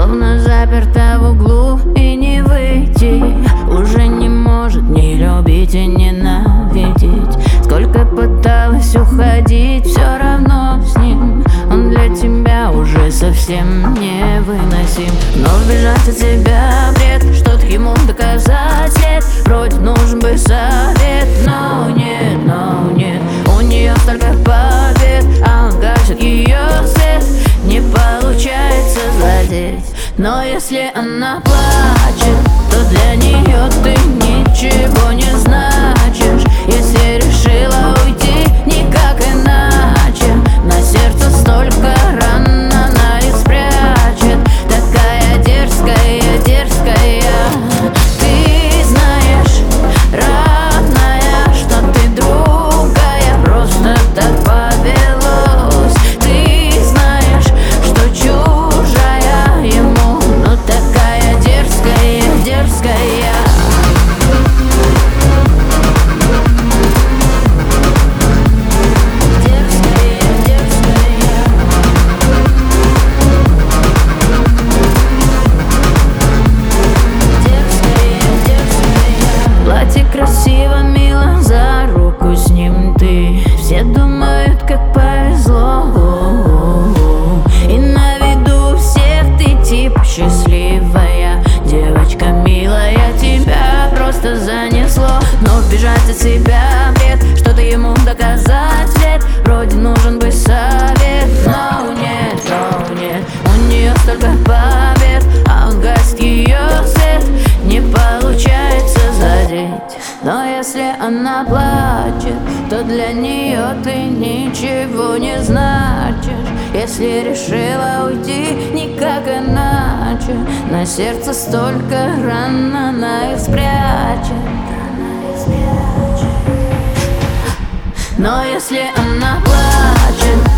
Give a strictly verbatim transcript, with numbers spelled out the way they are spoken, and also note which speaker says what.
Speaker 1: словно заперта в углу и не выйти. Уже не может не любить и ненавидеть. Сколько пыталась уходить, все равно с ним. Он для тебя уже совсем невыносим. Но сбежать от себя бред, что-то ему доказать нет. Вроде нужен бы совет, но нет, но нет. У нее столько побед, а он гасит ее свет. Не получается задеть. Но если она плачет, то для нее ты ничего не значишь. Если решила уйти, никак иначе. На сердце столько ран, она их спрячет. Такая дерзкая, дерзкая. Ты знаешь, родная, что ты другая. Просто так повелось. Ты знаешь, что чужая ему, но такая дерзкая, дерзкая. Платье красиво, мило, за руку с ним ты. Все думают, как повезло. И на виду всех ты типа счастливая. Девочка милая, тебя просто занесло. Но сбежать от себя бред, что-то ему доказать след. Вроде нужен бы совет, но нет, но нет. У нее столько побед, а он гасит ее свет. Не получается задеть. Но если она плачет, то для нее ты ничего не значишь. Если решила уйти, никак иначе. На сердце столько ран, она их спрячет. Но если она плачет,